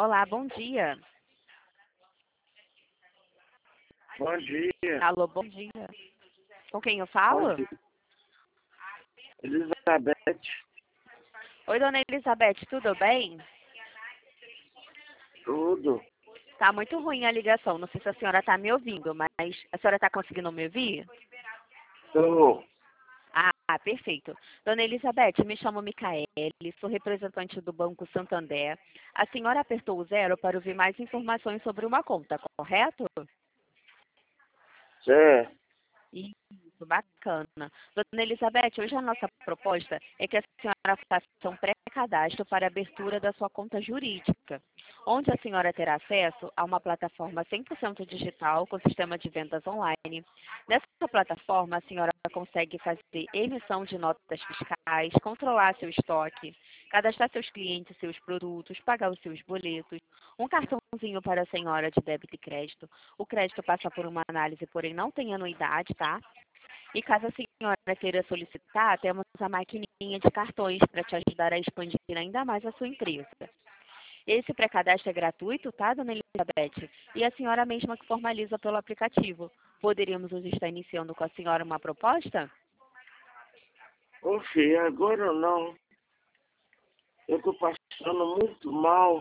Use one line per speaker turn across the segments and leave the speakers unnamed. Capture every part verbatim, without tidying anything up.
Olá, bom dia.
Bom dia.
Alô, bom dia. Com quem eu
Bom
falo?
dia. Elizabeth,
Oi, dona Elizabeth, tudo bem?
tudo.
Tá muito ruim a ligação. Não sei se a senhora tá me ouvindo, mas a senhora tá conseguindo me ouvir?
Tô.
Ah, perfeito. Dona Elizabeth, me chamo Micaele, sou representante do Banco Santander. A senhora apertou o zero para ouvir mais informações sobre uma conta, correto?
Certo.
Isso, bacana. Dona Elizabeth, hoje a nossa proposta é que a senhora faça um pré-cadastro para a abertura da sua conta jurídica, onde a senhora terá acesso a uma plataforma cem por cento digital com sistema de vendas online. Nessa plataforma, a senhora consegue fazer emissão de notas fiscais, controlar seu estoque, cadastrar seus clientes, seus produtos, pagar os seus boletos, um cartãozinho para a senhora de débito e crédito. O crédito passa por uma análise, porém não tem anuidade, tá? E caso a senhora queira solicitar, temos a maquininha de cartões para te ajudar a expandir ainda mais a sua empresa. Esse pré-cadastro é gratuito, tá, dona Elizabeth? E a senhora mesma que formaliza pelo aplicativo. Poderíamos hoje estar iniciando com a senhora uma proposta?
Ô filho, agora não. Eu tô passando muito mal.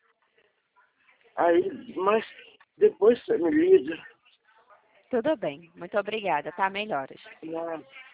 Aí, mas depois você me liga.
Tudo bem, muito obrigada, tá? Melhoras.
Não.